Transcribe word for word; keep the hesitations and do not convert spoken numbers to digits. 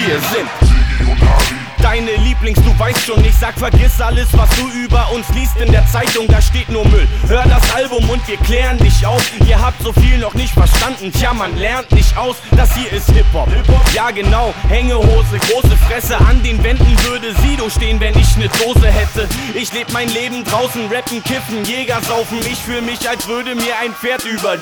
wir sind deine Lieblings, du weißt schon, ich sag, vergiss alles, was du über uns liest in der Zeitung, da steht nur Müll. Hör das Album und wir klären dich auf, ihr habt so viel noch nicht verstanden, tja, man lernt nicht aus, das hier ist Hip-Hop. Ja genau, Hängehose, große Fresse, an den Wänden würde Sido stehen, wenn ich ne Dose hätte. Ich leb mein Leben draußen, rappen, kiffen, Jäger saufen, ich fühl mich, als würde mir ein Pferd über